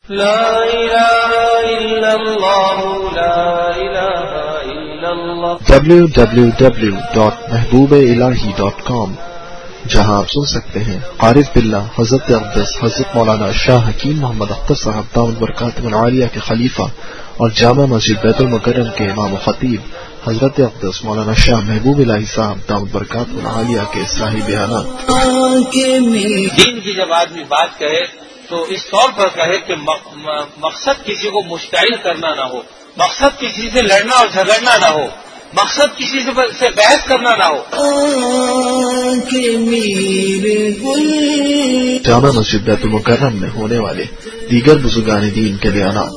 لا الہ الا اللہ لا الہ الا اللہ www.محبوبالہی.com، جہاں آپ سن سکتے ہیں عارف باللہ حضرت اقدس حضرت مولانا شاہ حکیم محمد اختر صاحب دامت برکاتہ العالیہ کے خلیفہ اور جامع مسجد بیت المکرم کے امام و خطیب حضرت اقدس مولانا شاہ محبوب الہی صاحب دامت برکاتہ العالیہ کے اصلاحی بیانات۔ دین کی جب آدمی بات کہے تو اس طور پر کہے کہ مقصد کسی کو مشتعل کرنا نہ ہو، مقصد کسی سے لڑنا اور جھگڑنا نہ ہو، مقصد کسی سے بحث کرنا نہ ہو۔ جامع مسجد بیت المکرم میں ہونے والے دیگر بزرگان دین کے بیانات۔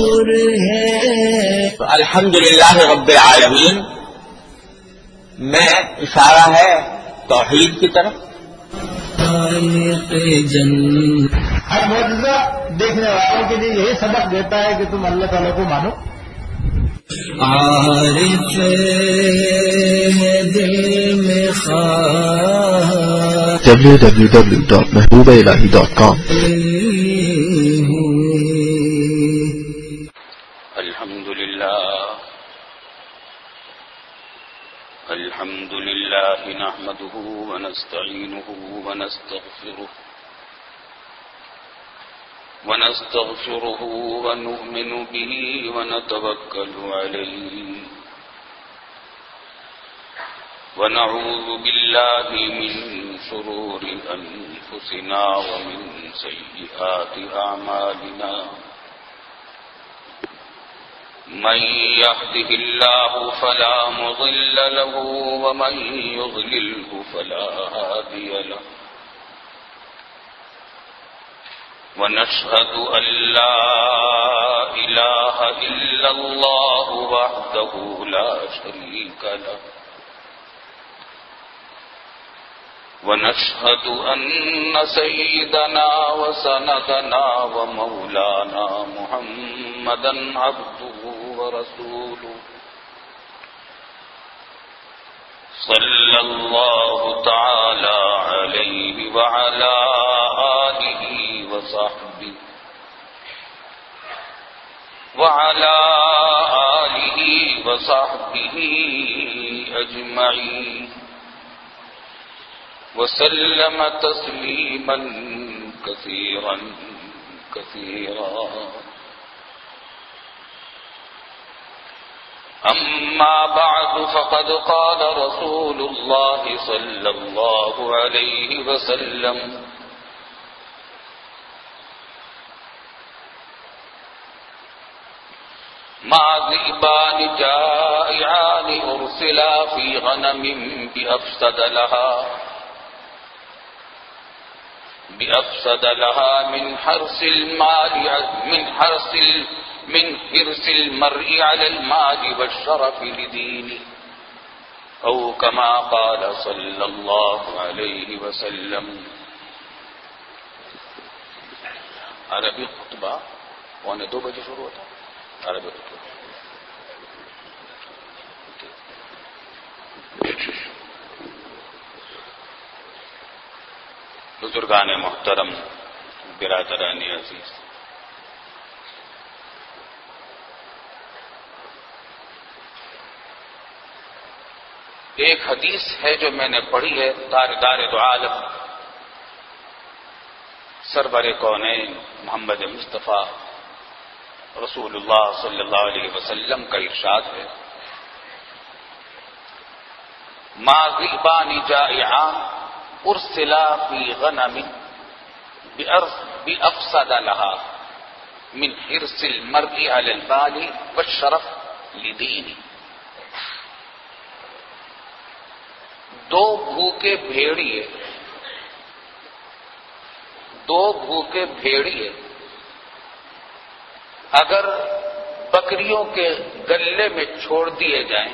الحمدللہ رب العالمین میں اشارہ ہے توحید کی طرف۔ ہر معجزہ دیکھنے والوں کے لیے یہی سبق دیتا ہے کہ تم اللہ تعالیٰ کو مانو۔ عارف دل میں خواہ www.محبوبالہی.com۔ الحمد لله نحمده ونستعينه ونستغفره ونؤمن به ونتوكل عليه ونعوذ بالله من شرور أنفسنا ومن سيئات أعمالنا، من يهده الله فلا مضل له ومن يضلله فلا هادي له، ونشهد أن لا إله إلا الله وحده لا شريك له، ونشهد أن سيدنا وسندنا ومولانا محمدا عبده ورسوله، صلى الله تعالى عليه وعلى آله وصحبه أجمعين، وسلم تسليما كثيرا كثيرا. أما بعد، فقد قال رسول الله صلى الله عليه وسلم: ما ذئبان جائعان أرسلا في غنم بأفسد لها من حرص المرء على المال والشرف لدينه، أو كما قال صلى الله عليه وسلم. عربی خطبہ 2 بجے شروع ہوتا ہے. عربی خطبہ بزرگان محترم، برادران عزیز، ایک حدیث ہے جو میں نے پڑھی ہے، تاجدار دو عالم سرور کونین محمد مصطفیٰ رسول اللہ صلی اللہ علیہ وسلم کا ارشاد ہے: ما ذئبان جائعان ارسلا فی غنم بأفسد لها من حرص المرء علی المال والشرف لدینه. 2 بھوکے بھیڑیے اگر بکریوں کے گلے میں چھوڑ دیے جائیں،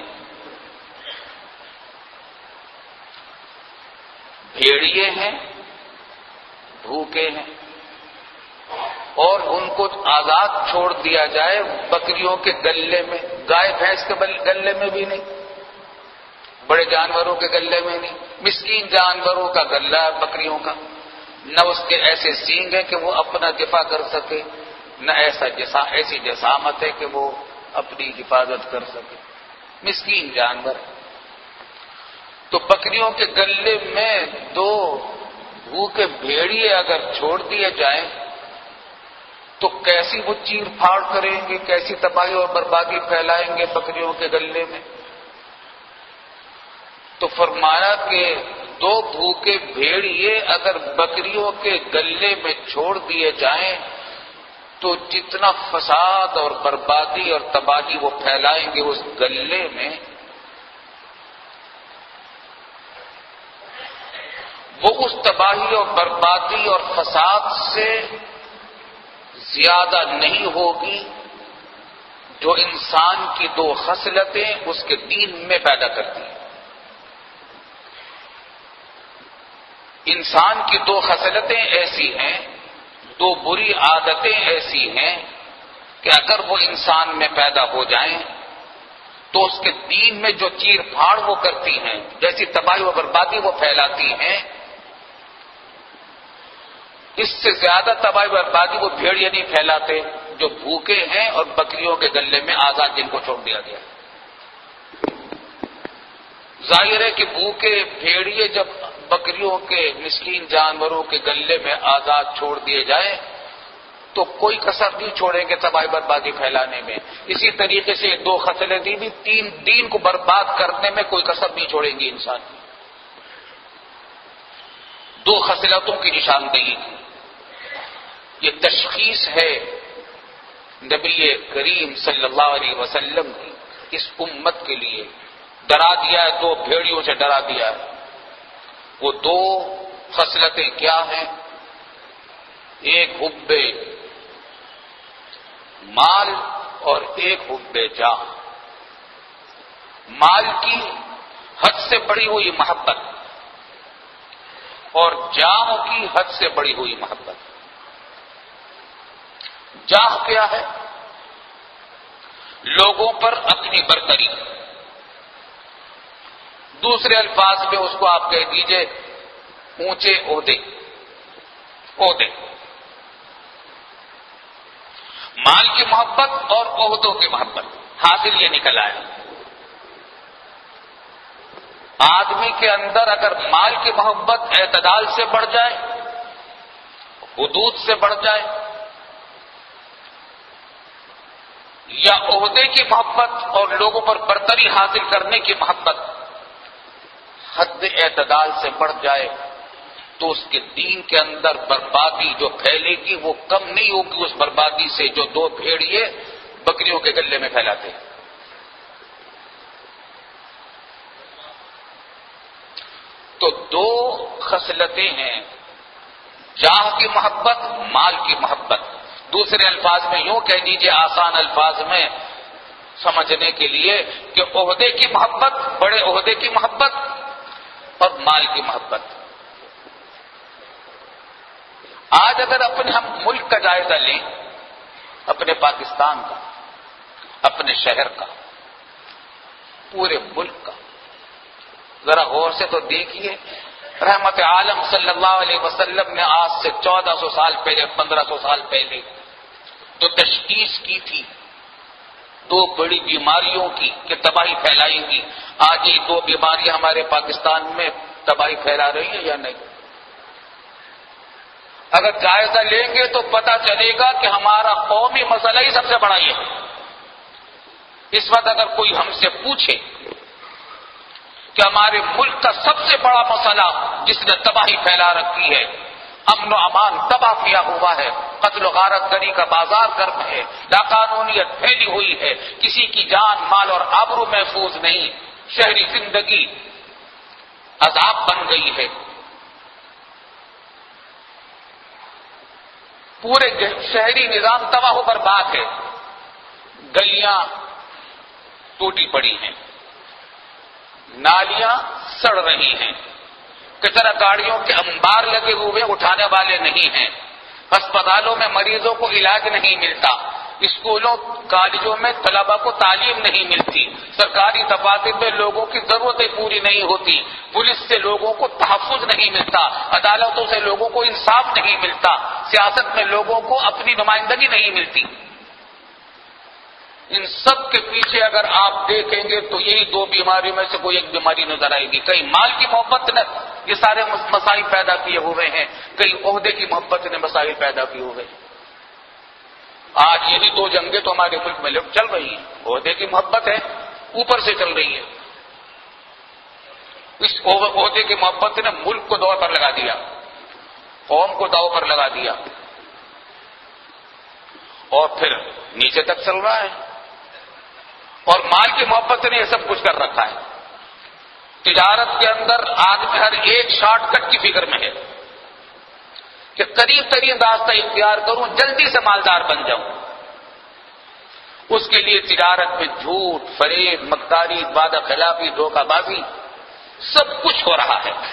بھیڑیے ہیں، بھوکے ہیں، اور ان کو آزاد چھوڑ دیا جائے بکریوں کے گلے میں، گائے بھینس کے گلے میں بھی نہیں، بڑے جانوروں کے گلے میں نہیں، مسکین جانوروں کا گلہ بکریوں کا، نہ اس کے ایسے سینگ ہیں کہ وہ اپنا دفاع کر سکے، نہ ایسی جسامت ہے کہ وہ اپنی حفاظت کر سکے، مسکین جانور۔ تو بکریوں کے گلے میں 2 بھوکے بھیڑیے اگر چھوڑ دیے جائیں تو کیسی وہ چیر پھاڑ کریں گے، کیسی تباہی اور بربادی پھیلائیں گے بکریوں کے گلے میں۔ تو فرمایا کہ 2 بھوکے بھیڑیے اگر بکریوں کے گلے میں چھوڑ دیے جائیں تو جتنا فساد اور بربادی اور تباہی وہ پھیلائیں گے اس گلے میں، وہ اس تباہی اور بربادی اور فساد سے زیادہ نہیں ہوگی جو انسان کی 2 خصلتیں اس کے دین میں پیدا کرتی ہیں۔ انسان کی 2 خصلتیں ایسی ہیں، 2 بری عادتیں ایسی ہیں کہ اگر وہ انسان میں پیدا ہو جائیں تو اس کے دین میں جو چیر پھاڑ وہ کرتی ہیں، جیسی تباہی و بربادی وہ پھیلاتی ہیں، اس سے زیادہ تباہی و بربادی وہ بھیڑیے نہیں پھیلاتے جو بھوکے ہیں اور بکریوں کے گلے میں آزاد جن کو چھوڑ دیا گیا۔ ظاہر ہے کہ بھوکے بھیڑیے جب بکریوں کے مسکین جانوروں کے گلے میں آزاد چھوڑ دیے جائیں تو کوئی کسر نہیں چھوڑیں گے تباہی بربادی پھیلانے میں۔ اسی طریقے سے 2 خصلتیں بھی دین کو برباد کرنے میں کوئی کسر نہیں چھوڑیں گی انسان کی۔ 2 خصلتوں کی نشاندہی کی یہ تشخیص ہے نبی کریم صلی اللہ علیہ وسلم کی اس امت کے لیے۔ ڈرا دیا ہے، 2 بھیڑیوں سے ڈرا دیا ہے۔ وہ 2 خصلتیں کیا ہیں؟ ایک حب مال اور ایک حب جاہ۔ مال کی حد سے بڑھی ہوئی محبت اور جاہ کی حد سے بڑھی ہوئی محبت۔ جاہ کیا ہے؟ لوگوں پر اپنی برتری، دوسرے الفاظ میں اس کو آپ کہہ دیجئے اونچے عہدے۔ مال کی محبت اور عہدوں کی محبت، حاصل یہ نکل آیا آدمی کے اندر اگر مال کی محبت اعتدال سے بڑھ جائے، حدود سے بڑھ جائے، یا عہدے کی محبت اور لوگوں پر برتری حاصل کرنے کی محبت حد اعتدال سے بڑھ جائے تو اس کے دین کے اندر بربادی جو پھیلے گی وہ کم نہیں ہوگی اس بربادی سے جو 2 بھیڑیے بکریوں کے گلے میں پھیلاتے ہیں۔ تو 2 خصلتیں ہیں، جاہ کی محبت، مال کی محبت۔ دوسرے الفاظ میں یوں کہہ دیجئے آسان الفاظ میں سمجھنے کے لیے کہ عہدے کی محبت، بڑے عہدے کی محبت اور مال کی محبت۔ آج اگر اپنے ہم ملک کا جائزہ لیں، اپنے پاکستان کا، اپنے شہر کا، پورے ملک کا، ذرا غور سے تو دیکھیے، رحمت عالم صلی اللہ علیہ وسلم نے آج سے 1400 سال پہلے، 1500 سال پہلے تو تشخیص کی تھی 2 بڑی بیماریوں کی کہ تباہی پھیلائیں گی۔ آج یہ 2 بیماریاں ہمارے پاکستان میں تباہی پھیلا رہی ہیں یا نہیں؟ اگر جائزہ لیں گے تو پتہ چلے گا کہ ہمارا قومی مسئلہ ہی سب سے بڑا یہ ہے۔ اس وقت اگر کوئی ہم سے پوچھے کہ ہمارے ملک کا سب سے بڑا مسئلہ جس نے تباہی پھیلا رکھی ہے، امن و امان تباہ کیا ہوا ہے، قتل و غارت گری کا بازار گرم ہے، لاقانونیت پھیلی ہوئی ہے، کسی کی جان مال اور آبرو محفوظ نہیں، شہری زندگی عذاب بن گئی ہے، پورے شہری نظام تباہ و برباد ہے، گلیاں ٹوٹی پڑی ہیں، نالیاں سڑ رہی ہیں، کچرا گاڑیوں کے انبار لگے ہوئے اٹھانے والے نہیں ہیں، اسپتالوں میں مریضوں کو علاج نہیں ملتا، اسکولوں کالجوں میں طلبا کو تعلیم نہیں ملتی، سرکاری دفاتر میں لوگوں کی ضرورتیں پوری نہیں ہوتی، پولیس سے لوگوں کو تحفظ نہیں ملتا، عدالتوں سے لوگوں کو انصاف نہیں ملتا، سیاست میں لوگوں کو اپنی نمائندگی نہیں ملتی. ان سب کے پیچھے اگر آپ دیکھیں گے تو یہی دو بیماریوں میں سے کوئی ایک بیماری نظر آئے گی. کہیں مال کی محبت نے یہ سارے مسائل پیدا کیے ہوئے ہیں، کہیں عہدے کی محبت نے مسائل پیدا کیے ہوئے ہیں. آج یہی دو جنگیں تو ہمارے ملک میں چل رہی ہیں. عہدے کی محبت ہے، اوپر سے چل رہی ہے. اس عہدے کی محبت نے ملک کو داؤ پر لگا دیا، قوم کو داؤ پر لگا دیا، اور پھر نیچے تک چل رہا ہے. اور مال کی محبت نے یہ سب کچھ کر رکھا ہے. تجارت کے اندر آدمی ہر ایک شارٹ کٹ کی فکر میں ہے کہ قریب ترین راستہ اختیار کروں، جلدی سے مالدار بن جاؤں. اس کے لیے تجارت میں جھوٹ، فریب، مکاری، وعدہ خلافی، دھوکہ بازی سب کچھ ہو رہا ہے.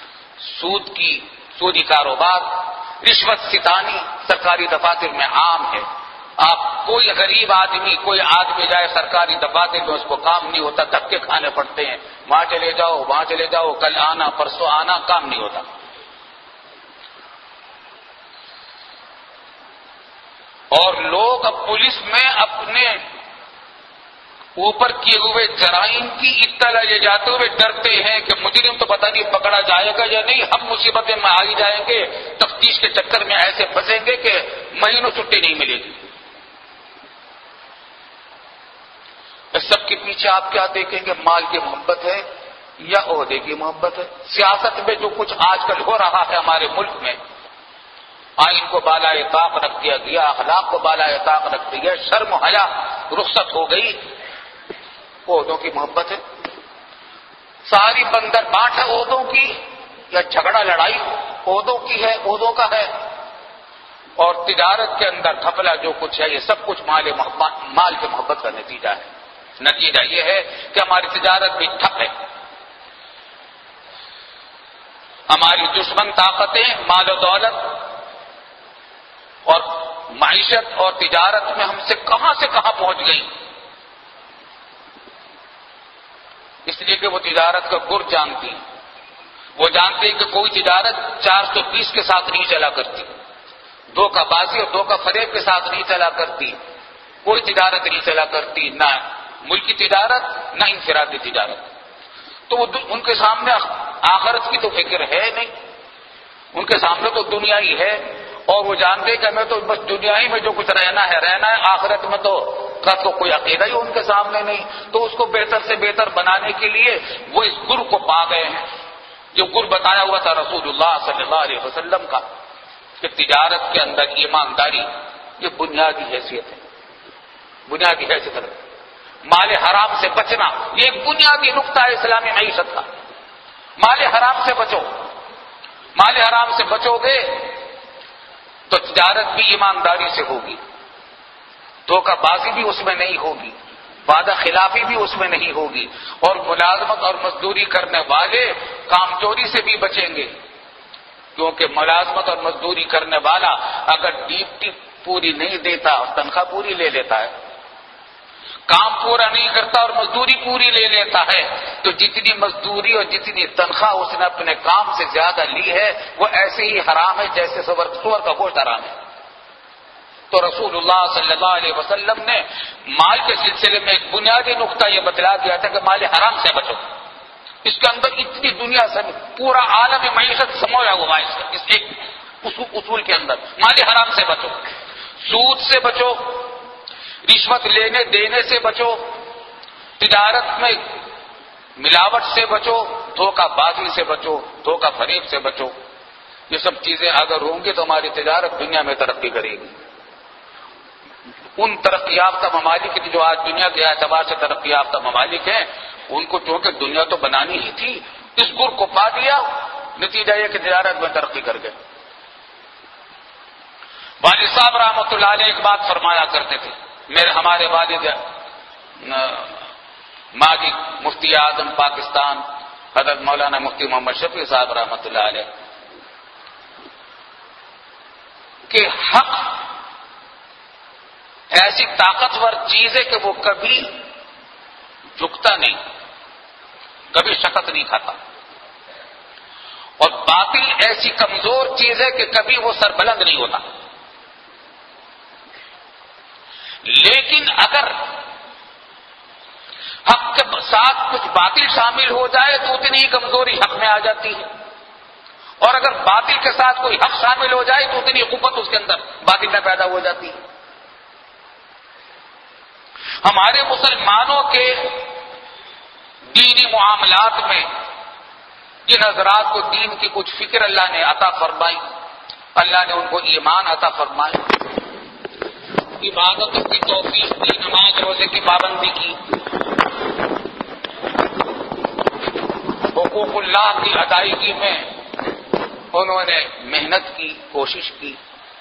سودی کاروبار، رشوت ستانی سرکاری دفاتر میں عام ہے. آپ کوئی غریب آدمی، کوئی آدمی جائے سرکاری دفاتر میں، اس کو کام نہیں ہوتا، دھکے کھانے پڑتے ہیں. وہاں چلے جاؤ، وہاں چلے جاؤ، کل آنا، پرسوں آنا، کام نہیں ہوتا. اور لوگ اب پولیس میں اپنے اوپر کیے ہوئے جرائم کی اطلاع لے جاتے ہوئے ڈرتے ہیں کہ مجرم تو پتہ نہیں پکڑا جائے گا یا نہیں، ہم مصیبتیں میں آ ہی جائیں گے، تفتیش کے چکر میں ایسے پھنسیں گے کہ مہینوں چھٹی نہیں ملے گی. اس سب کے پیچھے آپ کیا دیکھیں گے؟ مال کی محبت ہے یا عہدے کی محبت ہے. سیاست میں جو کچھ آج کل ہو رہا ہے ہمارے ملک میں، آئین کو بالائے طاق رکھ دیا گیا، اخلاق کو بالائے طاق رکھ دیا گیا، شرم و حیا رخصت ہو گئی. عہدوں کی محبت ہے. ساری بندر بانٹ ہے عہدوں کی، یا جھگڑا لڑائی عہدوں کی ہے، عہدوں کا ہے. اور تجارت کے اندر گھپلا جو کچھ ہے، یہ سب کچھ مال کی محبت کا نتیجہ ہے. نتیجہ یہ ہے کہ ہماری تجارت بھی ٹھپ ہے. ہماری دشمن طاقتیں مال و دولت اور معیشت اور تجارت میں ہم سے کہاں پہنچ گئی. اس لیے کہ وہ تجارت کا گر جانتی ہیں. وہ جانتے ہیں کہ کوئی تجارت 420 کے ساتھ نہیں چلا کرتی، دھوکہ بازی اور دھوکہ فریب کے ساتھ نہیں چلا کرتی. کوئی تجارت نہیں چلا کرتی، نہ ملکی تجارت نہ انفرادی تجارت. تو وہ ان کے سامنے آخرت کی تو فکر ہے نہیں، ان کے سامنے تو دنیا ہی ہے. اور وہ جانتے ہیں کہ ہمیں تو بس دنیا ہی میں جو کچھ رہنا ہے، آخرت میں تو کوئی عقیدہ ہی ان کے سامنے نہیں. تو اس کو بہتر سے بہتر بنانے کے لیے وہ اس گر کو پا گئے ہیں جو گر بتایا ہوا تھا رسول اللہ صلی اللہ علیہ وسلم کا، کہ تجارت کے اندر ایمانداری یہ بنیادی حیثیت ہے، بنیادی حیثیت ہے. مال حرام سے بچنا یہ ایک بنیادی نقطہ ہے اسلامی معیشت کا. مال حرام سے بچو. مال حرام سے بچو گے تو تجارت بھی ایمانداری سے ہوگی، دھوکہ بازی بھی اس میں نہیں ہوگی، وعدہ خلافی بھی اس میں نہیں ہوگی، اور ملازمت اور مزدوری کرنے والے کام چوری سے بھی بچیں گے. کیونکہ ملازمت اور مزدوری کرنے والا اگر ڈیوٹی پوری نہیں دیتا اور تنخواہ پوری لے لیتا ہے، کام پورا نہیں کرتا اور مزدوری پوری لے لیتا ہے، تو جتنی مزدوری اور جتنی تنخواہ اس نے اپنے کام سے زیادہ لی ہے وہ ایسے ہی حرام ہے جیسے سور کا گوشت حرام ہے. تو رسول اللہ صلی اللہ علیہ وسلم نے مال کے سلسلے میں ایک بنیادی نقطہ یہ بتلا دیا تھا کہ مال حرام سے بچو. اس کے اندر اتنی دنیا سے پورا عالم معیشت سمویا ہوا ہے اس ایک اصول کے اندر. مال حرام سے بچو، سود سے بچو، رشوت لینے دینے سے بچو، تجارت میں ملاوٹ سے بچو، دھوکہ بازی سے بچو، دھوکہ فریب سے بچو. یہ سب چیزیں اگر ہوں گی تو ہماری تجارت دنیا میں ترقی کرے گی. ان ترقی یافتہ ممالک جو آج دنیا کے اعتبار سے ترقی یافتہ ممالک ہیں، ان کو چونکہ دنیا تو بنانی ہی تھی، اس گر کو پا دیا، نتیجہ یہ کہ تجارت میں ترقی کر گئے. والد صاحب رحمۃ اللہ علیہ ایک بات فرمایا کرتے تھے، ہمارے والد ماجد مفتی اعظم پاکستان حضرت مولانا مفتی محمد شفیع صاحب رحمۃ اللہ علیہ، کہ حق ایسی طاقتور چیز ہے کہ وہ کبھی جھکتا نہیں، کبھی شکست نہیں کھاتا، اور باطل ایسی کمزور چیز ہے کہ کبھی وہ سربلند نہیں ہوتا. لیکن اگر حق کے ساتھ کچھ باطل شامل ہو جائے تو اتنی ہی کمزوری حق میں آ جاتی ہے، اور اگر باطل کے ساتھ کوئی حق شامل ہو جائے تو اتنی قوت اس کے اندر باطل میں پیدا ہو جاتی ہے. ہمارے مسلمانوں کے دینی معاملات میں جن حضرات کو دین کی کچھ فکر اللہ نے عطا فرمائی، اللہ نے ان کو ایمان عطا فرمائی، عبادتوں کی توفیق دی، نماز روزے کی پابندی کی، حقوق اللہ کی ادائیگی میں انہوں نے محنت کی، کوشش کی،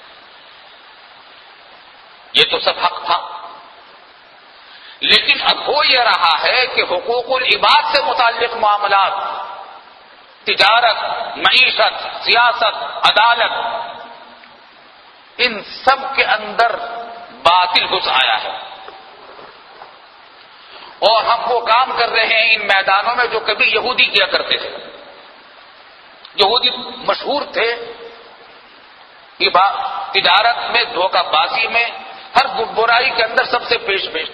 یہ تو سب حق تھا. لیکن اب ہو یہ رہا ہے کہ حقوق العباد سے متعلق معاملات، تجارت، معیشت، سیاست، عدالت، ان سب کے اندر باطل گھس آیا ہے، اور ہم وہ کام کر رہے ہیں ان میدانوں میں جو کبھی یہودی کیا کرتے تھے. یہودی مشہور تھے تجارت میں، دھوکہ بازی میں، ہر برائی کے اندر سب سے پیش تھے.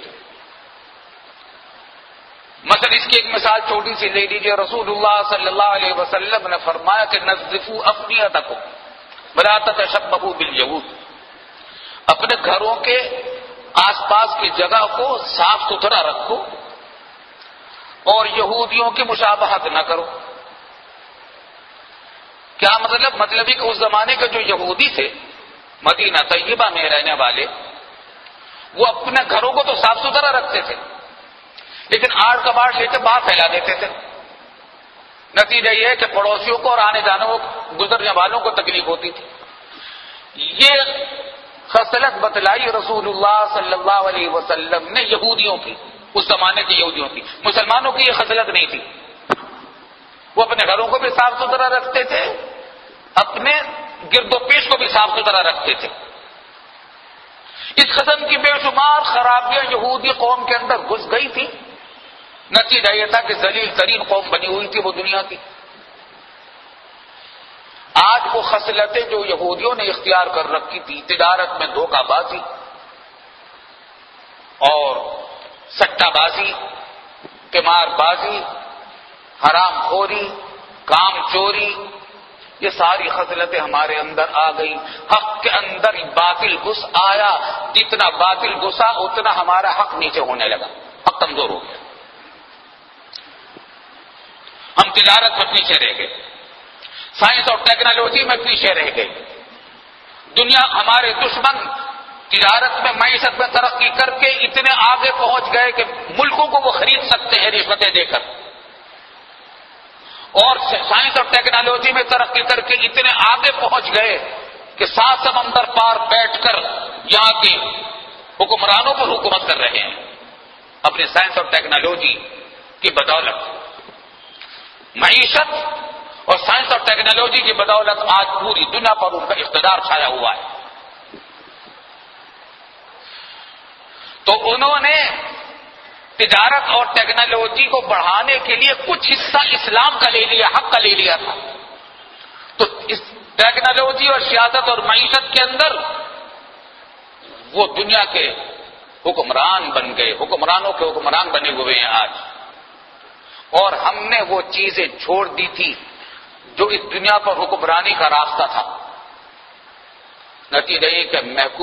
مثلا اس کی ایک مثال چھوٹی سی لے لیجیے. رسول اللہ صلی اللہ علیہ وسلم نے فرمایا کہ نظفوا افنیتکم ولا تتشبہوا بالیہود، اپنے گھروں کے آس پاس کی جگہ کو صاف ستھرا رکھو اور یہودیوں کی مشابہت نہ کرو. کیا مطلب ہے کہ اس زمانے کے جو یہودی تھے مدینہ طیبہ میں رہنے والے، وہ اپنے گھروں کو تو صاف ستھرا رکھتے تھے لیکن آڑ کباڑ لے کے باہر پھیلا دیتے تھے. نتیجہ یہ ہے کہ پڑوسیوں کو اور آنے جانے گزرنے والوں کو تکلیف ہوتی تھی. یہ خصلت بتلائی رسول اللہ صلی اللہ علیہ وسلم نے یہودیوں کی، اس زمانے کے یہودیوں کی. مسلمانوں کی یہ خصلت نہیں تھی. وہ اپنے گھروں کو بھی صاف ستھرا رکھتے تھے، اپنے گرد و پیش کو بھی صاف ستھرا رکھتے تھے. اس قسم کی بے شمار خرابیاں یہودی قوم کے اندر گھس گئی تھی. نتیجہ یہ تھا کہ ذلیل ترین قوم بنی ہوئی تھی وہ دنیا کی. آج وہ خصلتیں جو یہودیوں نے اختیار کر رکھی تھی، تجارت میں دھوکہ بازی اور سٹہ بازی، قمار بازی، حرام خوری، کام چوری، یہ ساری خصلتیں ہمارے اندر آ گئی. حق کے اندر باطل گھس آیا، جتنا باطل گھسا اتنا ہمارا حق نیچے ہونے لگا، حق کمزور ہو گیا. ہم تجارت میں پیچھے رہ گئے، سائنس اور ٹیکنالوجی میں پیچھے رہ گئے. دنیا ہمارے دشمن تجارت میں، معیشت میں ترقی کر کے اتنے آگے پہنچ گئے کہ ملکوں کو وہ خرید سکتے ہیں رشوتیں دے کر، اور سائنس اور ٹیکنالوجی میں ترقی کر کے اتنے آگے پہنچ گئے کہ 7 سمندر پار بیٹھ کر یہاں کے حکمرانوں پر حکومت کر رہے ہیں اپنے سائنس اور ٹیکنالوجی کی بدولت. معیشت اور سائنس اور ٹیکنالوجی کی بدولت آج پوری دنیا پر ان کا اقتدار چھایا ہوا ہے. تو انہوں نے تجارت اور ٹیکنالوجی کو بڑھانے کے لیے کچھ حصہ اسلام کا لے لیا، حق کا لے لیا تھا. تو اس ٹیکنالوجی اور سیاست اور معیشت کے اندر وہ دنیا کے حکمران بن گئے، حکمرانوں کے حکمران بنے ہوئے ہیں آج. اور ہم نے وہ چیزیں چھوڑ دی تھی جو اس دنیا پر حکمرانی کا راستہ تھا. نتیجہ یہ کہ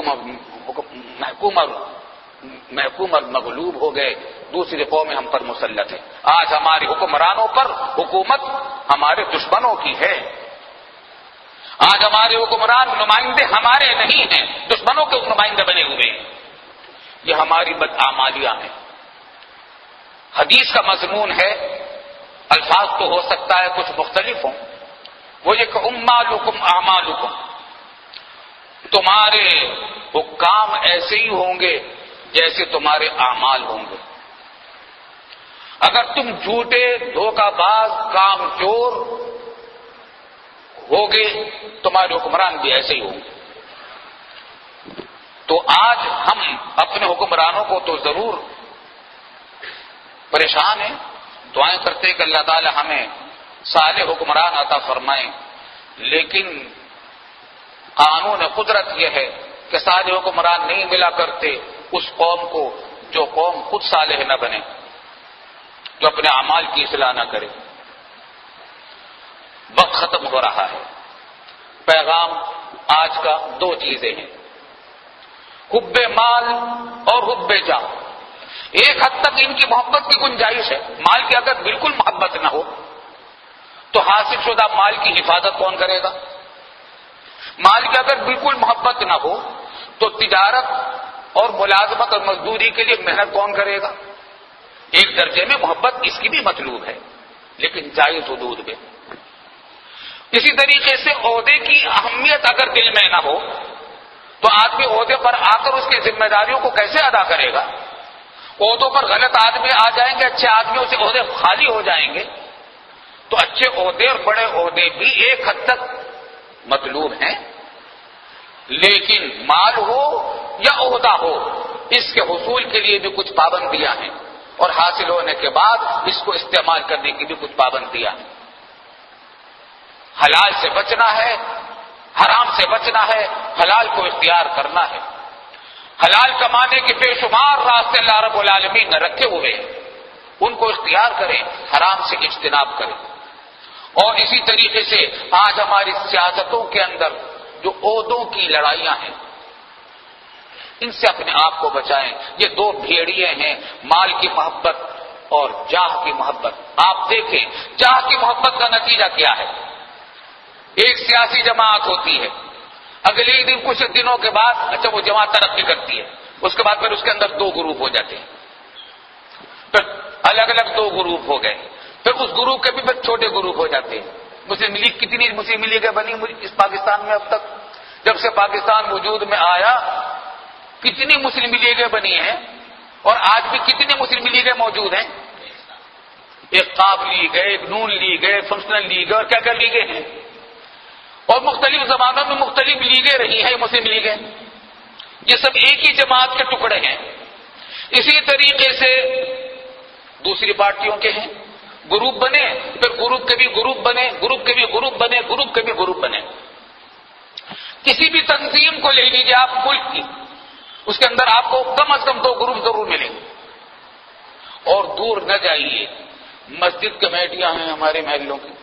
محکوم اور مغلوب ہو گئے، دوسری قومیں ہم پر مسلط ہیں. آج ہمارے حکمرانوں پر حکومت ہمارے دشمنوں کی ہے. آج ہمارے حکمران نمائندے ہمارے نہیں ہیں، دشمنوں کے نمائندے بنے ہوئے ہیں. یہ ہماری بدعمالیاں ہیں. حدیث کا مضمون ہے، الفاظ تو ہو سکتا ہے کچھ مختلف ہوں، وہ یہ کہ امالکم اعمالکم، تمہارے حکام ایسے ہی ہوں گے جیسے تمہارے اعمال ہوں گے. اگر تم جھوٹے، دھوکہ باز، کام چور ہوگے، تمہارے حکمران بھی ایسے ہی ہوں گے. تو آج ہم اپنے حکمرانوں کو تو ضرور پریشان ہیں، دعائیں کرتے کہ اللہ تعالی ہمیں صالح حکمران عطا فرمائیں، لیکن قانون قدرت یہ ہے کہ صالح حکمران نہیں ملا کرتے اس قوم کو جو قوم خود صالح نہ بنے، جو اپنے اعمال کی اصلاح نہ کرے۔ وقت ختم ہو رہا ہے، پیغام آج کا دو چیزیں ہیں، حب مال اور حب جاہ۔ ایک حد تک ان کی محبت کی گنجائش ہے، مال کی اگر بالکل محبت نہ ہو تو حاصل شدہ مال کی حفاظت کون کرے گا؟ مال کی اگر بالکل محبت نہ ہو تو تجارت اور ملازمت اور مزدوری کے لیے محنت کون کرے گا؟ ایک درجے میں محبت اس کی بھی مطلوب ہے، لیکن جائز حدود میں۔ اسی طریقے سے عہدے کی اہمیت اگر دل میں نہ ہو تو آدمی عہدے پر آ کر اس کی ذمہ داریوں کو کیسے ادا کرے گا؟ عہدوں پر غلط آدمی آ جائیں گے، اچھے آدمیوں سے عہدے خالی ہو جائیں گے، تو اچھے عہدے اور بڑے عہدے بھی ایک حد تک مطلوب ہیں، لیکن مال ہو یا عہدہ ہو اس کے حصول کے لیے بھی کچھ پابندیاں ہیں، اور حاصل ہونے کے بعد اس کو استعمال کرنے کی بھی کچھ پابندیاں ہیں۔ حلال سے بچنا ہے، حرام سے بچنا ہے، حلال کو اختیار کرنا ہے۔ حلال کمانے کے بے شمار راستے اللہ رب العالمین نے رکھے ہوئے ہیں، ان کو اختیار کریں، حرام سے اجتناب کریں۔ اور اسی طریقے سے آج ہماری سیاستوں کے اندر جو عہدوں کی لڑائیاں ہیں، ان سے اپنے آپ کو بچائیں۔ یہ دو بھیڑیے ہیں، مال کی محبت اور جاہ کی محبت۔ آپ دیکھیں جاہ کی محبت کا نتیجہ کیا ہے؟ ایک سیاسی جماعت ہوتی ہے، اگلے دن کچھ دنوں کے بعد اچھا وہ جماعت ترقی کرتی ہے، اس کے بعد پھر اس کے اندر دو گروپ ہو جاتے ہیں، پھر الگ الگ دو گروپ ہو گئے، پھر اس گروپ کے بھی پھر چھوٹے گروپ ہو جاتے ہیں۔ مسلم لیگ کتنی مسلم لیگیں بنی اس پاکستان میں اب تک؟ جب سے پاکستان وجود میں آیا کتنی مسلم لیگیں بنی ہیں، اور آج بھی کتنی مسلم لیگیں موجود ہیں؟ ایک قاب لیگ ہے، ایک نون لیگ ہے، فنکشنل لیگ ہے، اور کیا کیا لیگیں ہیں، اور مختلف زمانوں میں مختلف لیگیں رہی ہیں مسلم لیگیں۔ یہ سب ایک ہی جماعت کے ٹکڑے ہیں۔ اسی طریقے سے دوسری پارٹیوں کے ہیں، گروپ بنے، پھر گروپ کے بھی گروپ بنے، گروپ کے بھی گروپ بنے، گروپ کے بھی گروپ بنے۔ کسی بھی تنظیم کو لے لیجیے آپ ملک کی، اس کے اندر آپ کو کم از کم دو گروپ ضرور ملیں گے۔ اور دور نہ جائیے، مسجد کمیٹیاں ہیں ہمارے محلوں کی،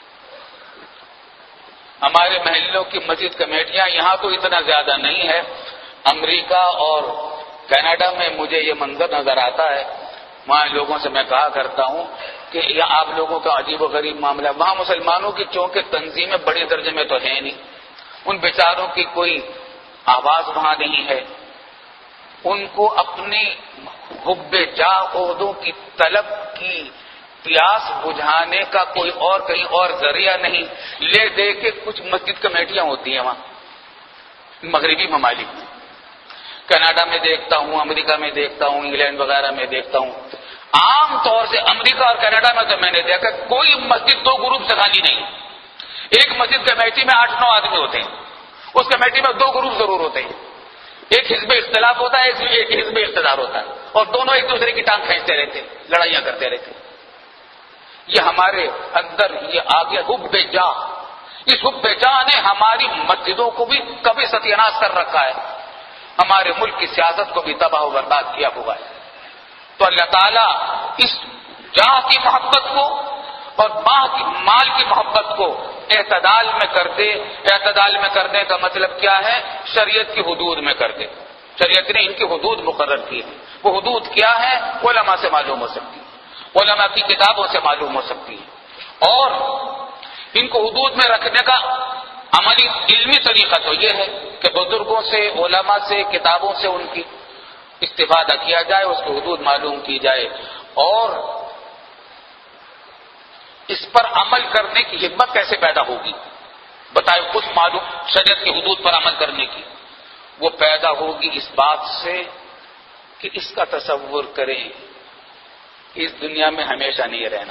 ہمارے محلوں کی مسجد کمیٹیاں، یہاں تو اتنا زیادہ نہیں ہے، امریکہ اور کینیڈا میں مجھے یہ منظر نظر آتا ہے، وہاں لوگوں سے میں کہا کرتا ہوں کہ یہ آپ لوگوں کا عجیب و غریب معاملہ ہے، وہاں مسلمانوں کی چونکہ تنظیمیں بڑے درجے میں تو ہیں نہیں، ان بیچاروں کی کوئی آواز وہاں نہیں ہے، ان کو اپنی حب جاہ عہدوں کی طلب کی پیاس بجھانے کا کوئی اور کہیں اور ذریعہ نہیں، لے دے کے کچھ مسجد کمیٹیاں ہوتی ہیں وہاں مغربی ممالک میں، کینیڈا میں دیکھتا ہوں، امریکہ میں دیکھتا ہوں، انگلینڈ وغیرہ میں دیکھتا ہوں۔ عام طور سے امریکہ اور کینیڈا میں تو میں نے دیکھا کوئی مسجد دو گروپ سے خالی نہیں، ایک مسجد کمیٹی میں 8-9 آدمی ہوتے ہیں، اس کمیٹی میں دو گروپ ضرور ہوتے ہیں، ایک حزب اختلاف ہوتا ہے، ایک حزب اقتدار ہوتا ہے، اور دونوں ایک دوسرے کی ٹانگ کھینچتے رہتے، لڑائیاں کرتے رہتے۔ یہ ہمارے اندر یہ آ گیا حب جاہ، اس حب جاہ نے ہماری مسجدوں کو بھی کبھی ستیاناش کر رکھا ہے، ہمارے ملک کی سیاست کو بھی تباہ و برباد کیا ہوا ہے۔ تو اللہ تعالیٰ اس جاہ کی محبت کو اور مال کی محبت کو اعتدال میں کر دے۔ اعتدال میں کرنے کا مطلب کیا ہے؟ شریعت کی حدود میں کر دے۔ شریعت نے ان کی حدود مقرر کی ہے، وہ حدود کیا ہے علماء سے معلوم ہو سکتی ہے، علماء کی کتابوں سے معلوم ہو سکتی ہے، اور ان کو حدود میں رکھنے کا عملی علمی طریقہ تو یہ ہے کہ بزرگوں سے، علماء سے، کتابوں سے ان کی استفادہ کیا جائے، اس کی حدود معلوم کی جائے، اور اس پر عمل کرنے کی ہمت کیسے پیدا ہوگی؟ بتائے خود معلوم شریعت کی حدود پر عمل کرنے کی، وہ پیدا ہوگی اس بات سے کہ اس کا تصور کریں کہ اس دنیا میں ہمیشہ نہیں رہنا،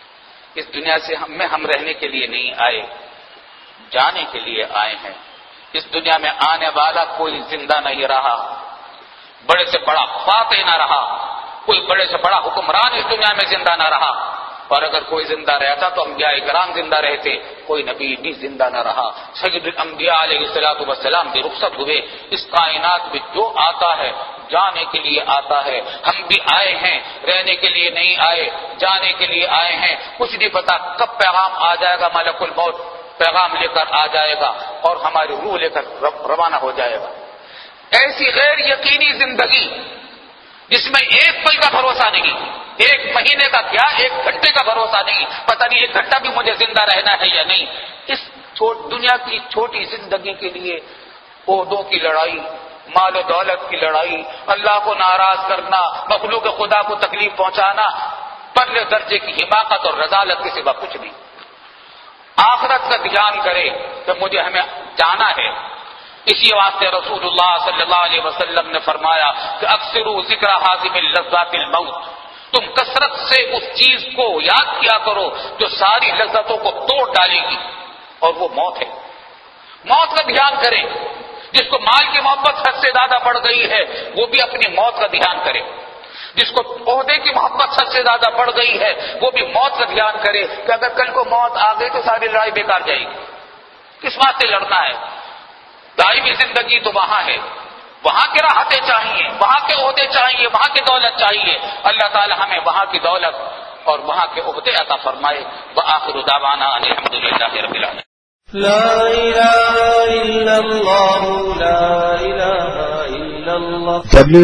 اس دنیا سے ہم رہنے کے لیے نہیں آئے، جانے کے لیے آئے ہیں۔ اس دنیا میں آنے والا کوئی زندہ نہیں رہا، بڑے سے بڑا فاتح نہ رہا، کوئی بڑے سے بڑا حکمران اس دنیا میں زندہ نہ رہا، اور اگر کوئی زندہ رہتا تو انبیاء کرام زندہ رہتے، کوئی نبی بھی زندہ نہ رہا۔ سید الانبیاء علیہ الصلوۃ والسلام بھی رخصت ہوئے۔ اس کائنات میں جو آتا ہے جانے کے لیے آتا ہے، ہم بھی آئے ہیں رہنے کے لیے نہیں آئے، جانے کے لیے آئے ہیں۔ کچھ نہیں پتا کب پیغام آ جائے گا، ملک الموت پیغام لے کر آ جائے گا اور ہماری روح لے کر روانہ ہو جائے گا۔ ایسی غیر یقینی زندگی جس میں ایک پل کا بھروسہ نہیں، ایک مہینے کا کیا ایک گھنٹے کا بھروسہ نہیں، پتہ نہیں ایک گھنٹہ بھی مجھے زندہ رہنا ہے یا نہیں۔ اس دنیا کی چھوٹی زندگی کے لیے عہدوں کی لڑائی، مال و دولت کی لڑائی، اللہ کو ناراض کرنا، مخلوق خدا کو تکلیف پہنچانا، پرلے درجے کی حماقت اور رذالت کے سوا کچھ نہیں۔ آخرت کا دھیان کرے کہ مجھے ہمیں جانا ہے۔ اسی واسطے رسول اللہ صلی اللہ علیہ وسلم نے فرمایا کہ اکثروا ذکر حازم اللذات الموت، تم کثرت سے اس چیز کو یاد کیا کرو جو ساری لذتوں کو توڑ ڈالے گی، اور وہ موت ہے۔ موت کا دھیان کرے۔ جس کو مال کی محبت حد سے زیادہ بڑھ گئی ہے وہ بھی اپنی موت کا دھیان کرے، جس کو عہدے کی محبت حد سے زیادہ بڑھ گئی ہے وہ بھی موت کا دھیان کرے کہ اگر کل کو موت آ گئی تو ساری لڑائی بیکار جائے گی۔ کس بات سے لڑنا ہے؟ دائمی زندگی تو وہاں ہے، وہاں کی راحتیں چاہیے، وہاں کے عہدے چاہیے، وہاں کی دولت چاہیے۔ اللہ تعالی ہمیں وہاں کی دولت اور وہاں کے عہدے عطا فرمائے۔ وآخر دعوانا ان الحمد للہ رب العالمین۔ لا الہ الا اللہ، لا الہ الا اللہ۔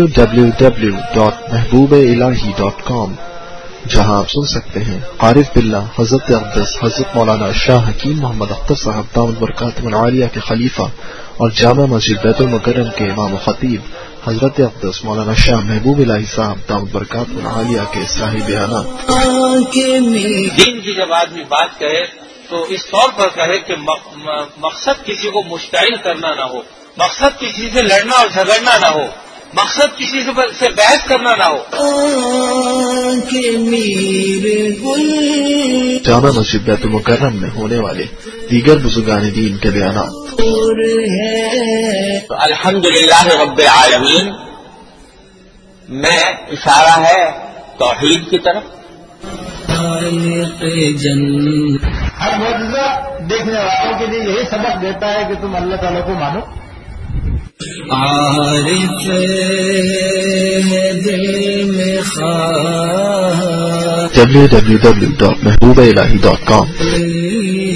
www.محبوبالہی.com، جہاں آپ سن سکتے ہیں عارف باللہ حضرت اقدس حضرت مولانا شاہ حکیم محمد اختر صاحب دامت برکاتہ العالیہ کے خلیفہ اور جامع مسجد بیت المکرم کے امام و خطیب حضرت اقدس مولانا شاہ محبوب الہی صاحب دامت برکاتہ العالیہ کے اصلاحی بیانات۔ دین کی جب آدمی بات کہے تو اس طور پر کہے کہ مقصد کسی کو مشتعل کرنا نہ ہو، مقصد کسی سے لڑنا اور جھگڑنا نہ ہو، مقصد کسی سے بحث کرنا نہ ہو۔ جامع مسجد بیت المکرم میں ہونے والے دیگر بزرگان دین کے بیانات۔ الحمدللہ رب العالمین میں اشارہ ہے توحید کی طرف۔ ہر معجزہ دیکھنے والوں کے لیے یہی سبق دیتا ہے کہ تم اللہ تعالیٰ کو مانو۔ عارف دل میں خواہ www.محبوبالہی.com